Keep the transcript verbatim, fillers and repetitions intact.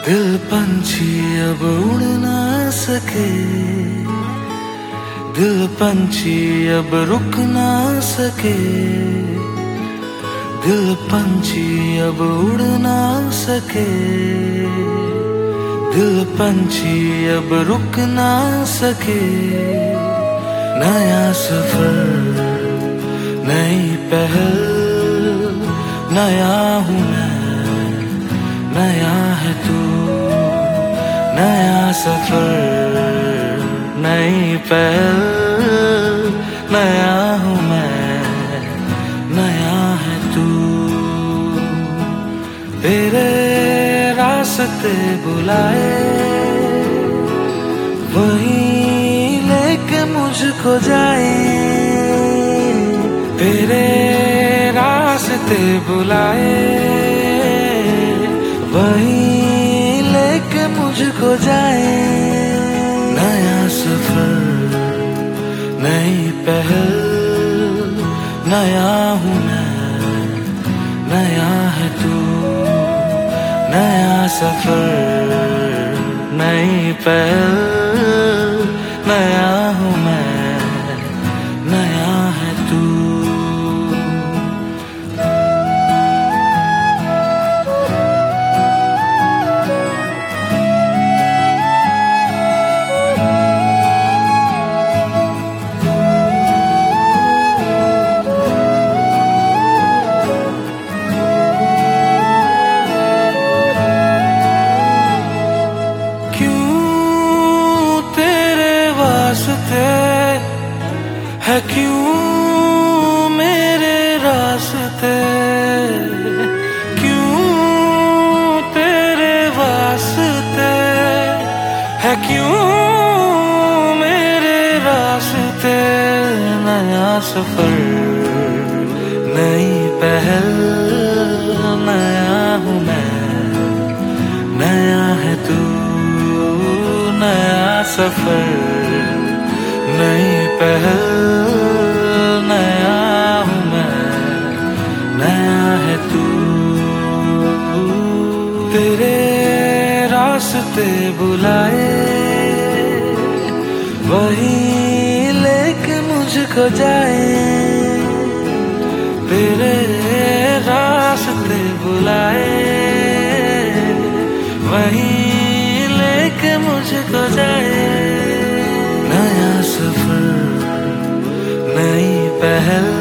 दिल पंछी अब उड़ ना सके, दिल पंछी अब रुक ना सके, दिल पंछी अब उड़ ना सके, दिल पंछी अब रुक ना सके। नया सफर, नई पहल, नया हूँ मैं, नया है तू। नया सफर, नई पहल, नया हूँ मैं, नया है तू। तेरे रास्ते बुलाए, वहीं लेके मुझको जाए। तेरे रास्ते बुलाए, वहीं लेके मुझको जाए। नया सफर, नई पहल, नया हूँ मैं, नया है तू। नया सफर, नई पहल, नया हूँ मैं, नया है तू। है क्यों मेरे रास्ते, क्यों तेरे वास्ते, है क्यों मेरे रास्ते। नया सफर, नई पहल, नया हूँ मैं, नया है तू। नया सफर, नई पहल, नया हूँ मैं, नया है तू। तेरे रास्ते बुलाए, वहीं लेके मुझको जाए। तेरे रास्ते बुलाए, वहीं लेके मुझको जाए। नया सफर, नई पहल,